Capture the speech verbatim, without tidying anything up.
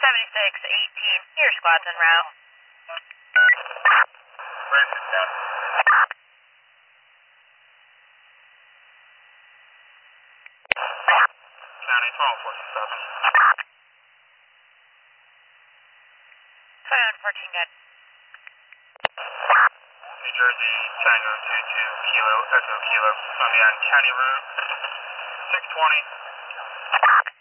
seventy-six eighteen, your squad's en route. Where's this down? County twelve forty-seven. seven fourteen, good. New Jersey, Tango two two, Kilo, Echo Kilo, on the County Route, six twenty.